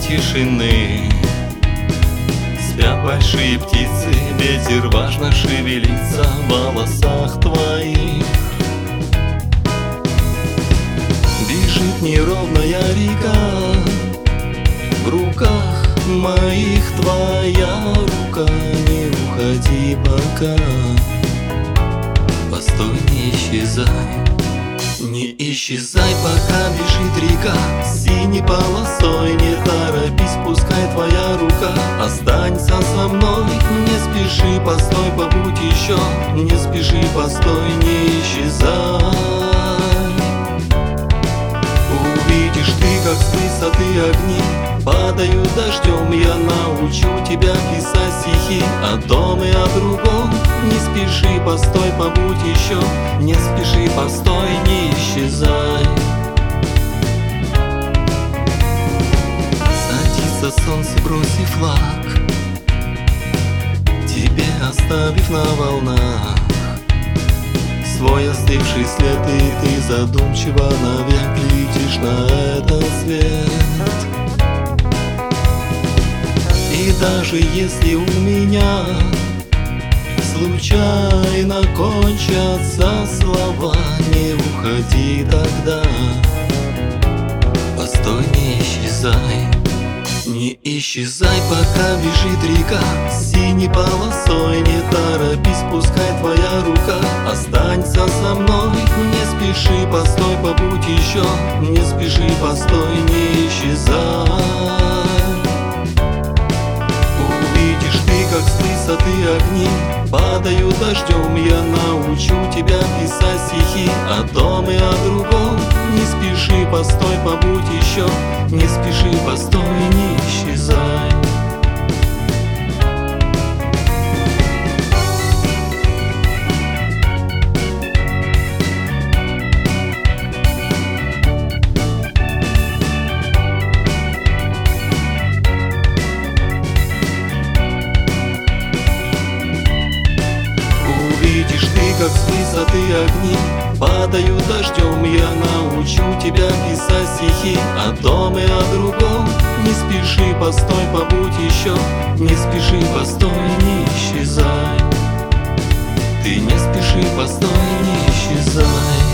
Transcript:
тишины. Спят большие птицы, ветер важно шевелится в волосах твоих. Бежит неровная река, в руках моих твоя рука. Не уходи пока, постой, не исчезай. Не исчезай, пока бежит река синей полосой. Не торопись, пускай твоя рука останется со мной. Не спеши, постой, побудь еще. Не спеши, постой, не исчезай. Увидишь ты, как с высоты огни падают дождем. Я научу тебя писать стихи о том и о другом. Не спеши, постой, побудь еще. Не спеши, постой, не исчезай. Садится солнце, бросив флаг, тебе оставив на волнах свой остывший след. И ты задумчиво навек глядишь на этот свет. И даже если у меня случайно кончатся слова, не уходи тогда, постой, не исчезай. Не исчезай, пока бежит река синей полосой. Не торопись, пускай твоя рука останется со мной. Не спеши, постой, побудь еще. Не спеши, постой, не исчезай. Увидишь ты, как с высоты огни падают дождем. Я научу тебя писать стихи о том и о другом. Не спеши, постой, побудь еще. Не спеши, постой, не исчезай. Увидишь ты, как с высоты огни падают дождем. Я научу тебя писать стихи о том и о другом. Не спеши, постой, побудь еще. Не спеши, постой, не исчезай. Ты не спеши, постой, не исчезай.